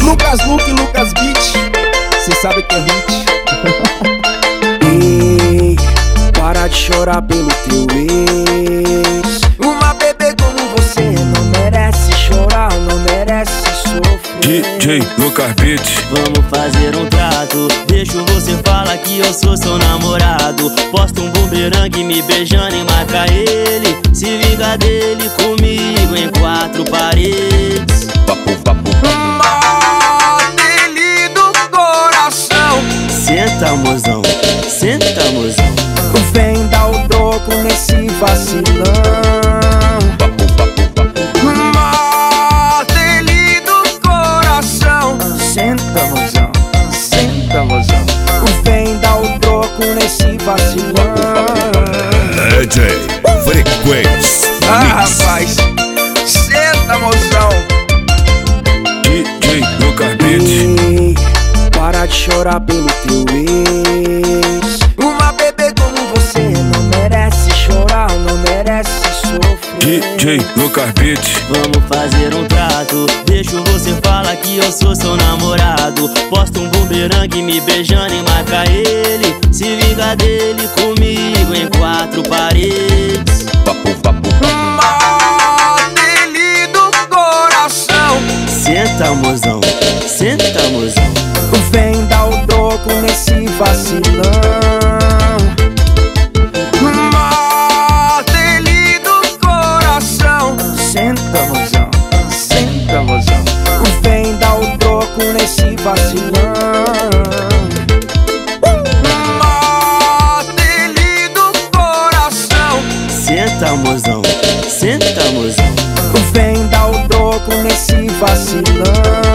Lucas Luke, Lucas Beat, cê sabe que é hit. Ei, para de chorar pelo teu ex. Uma bebê como você não merece chorar, não merece sofrer. DJ Lucas Beat. Vamos fazer um trato, deixo você falar que eu sou seu namorado. Posta um bumerangue me beijando e marca ele. Se vinga dele comigo em 4 paredes. Dele do coração. Senta, mozão, senta, mozão. Vem dar o troco nesse vacilão. Dele do coração. Senta, mozão, senta, mozão. Vem dar o troco nesse vacilão. DJ Frequência. Rapaz, senta, mozão. DJ Lucas Beat. Ei, para de chorar pelo teu ex. Uma bebê como você não merece chorar, não merece sofrer. DJ Lucas Beat. Vamos fazer um trato, deixo você falar que eu sou seu namorado. Posta um bumerangue me beijando e marca ele. Se vinga dele comigo em 4 paredes. Dele do coração. Senta, mozão, senta, mozão. Vem dar o troco nesse vacilão. Dele do coração. Senta, mozão, senta, mozão. Vem dar o troco nesse vacilão. Dele do coração. Senta, mozão, senta, mozão. Vem dar o troco nesse vacilão.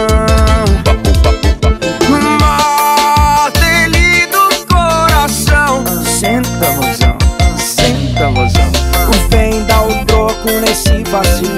Dele do coração. Senta, mozão, senta, mozão. Vem dar o troco nesse vacilão.